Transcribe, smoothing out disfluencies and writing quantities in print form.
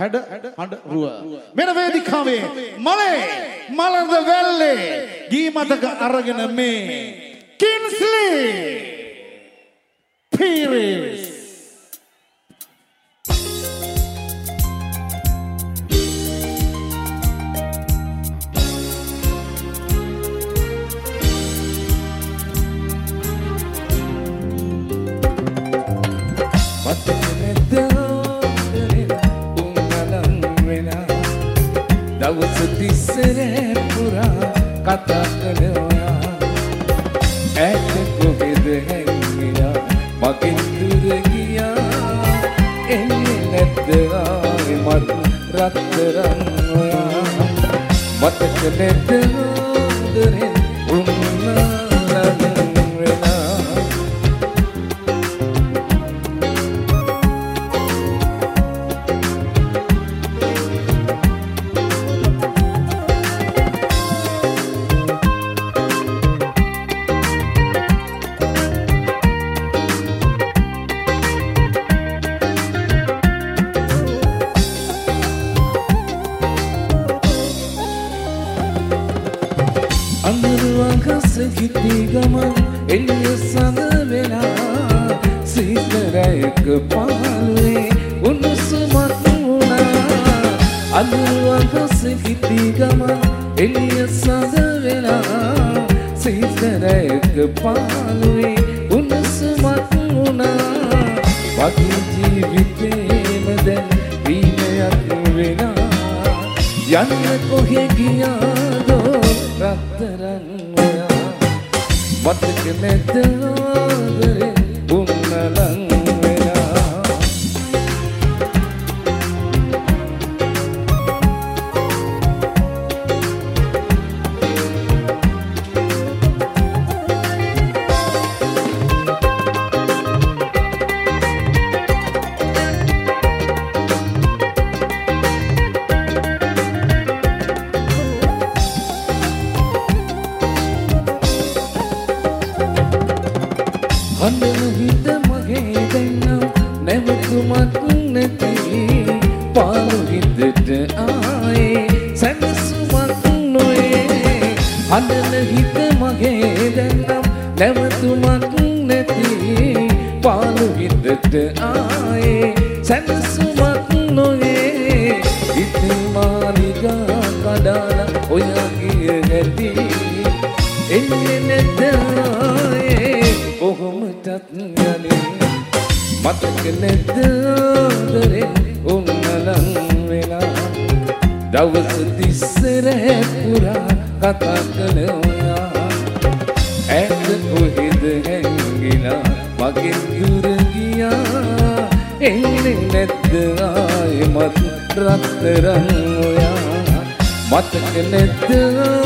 හැඩ හඬ රුව මෙන වේදිකාවේ මලේ මලඳ වැල්ලේ ගී මතක අරගෙන මේ කින්ස්ලි පීරිස් දවස තිස්සරේ පුරා කතා කළා ඇත්ත කොහෙද හැංගිලා මගෙන් දුර ගියා එන්නේ නැද්ද ආයෙමත් රත්තරන් ඔයා මතක නැද්ද දරෙන් උන්නලන් වෙලා කිති ගමන් එළිය සඳ වෙලා සීතරයක පාළුවේ උණුසුමක් වුණා අඳුරවගස කිති ගමන් එළිය සඳ වෙලා සීතරයක පාළුවේ උණුසුමක් වුණා වගේ ජීවිතේම දැන් වීමයක් වෙලා යන්න කොහෙ ගියාදෝ රත්තරන් මතක නැද්ද ආදරේ උන්නලන් වෙලා අන්න හිත මගේ දෙන්නම් නැවතුමක් නැති පාළු හිතට ආයේ සැනසුමක් නොවේ අන්න හිත මගේ දෙන්නම් නැවතුමක් නැති පාළු හිතට ආයේ සැනසුමක් නොවේ ඉතින් මාලිගා කඩාලා ඔයගේ නැති එන්නේ නැද්ද කොහොමදත් යන්නේ මතක නැද්ද ආදරේ උන්නලන් වෙලා දවස් තිස්සරේ පුරා කතා කළා ඇත්ත කොහෙද හැංගිලා මගෙන් දුර ගියා එන්නේ නැද්ද ආයෙමත් රත්තරන් ඔයා මතක නැද්ද